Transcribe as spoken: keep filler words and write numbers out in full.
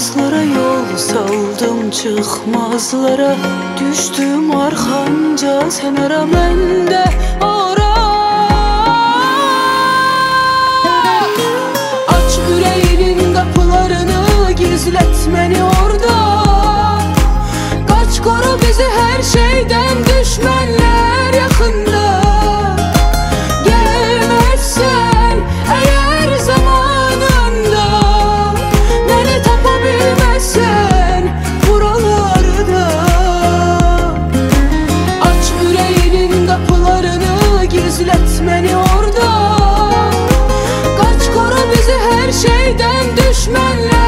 Çıkmazlara yol saldım, çıkmazlara düştüm arkanca. Sen ara, ben de ara. Aç yüreğinin kapılarını, gizlet beni orada. Kaç, koru bizi her şeyden, düşmanlar yakında. Gelmezsen eğer zamanında, beni tapabilmezsen buralarda. Aç yüreğinin kapılarını, gizlet beni orada. Kaç, koru bizi her şeyden, düşmanlar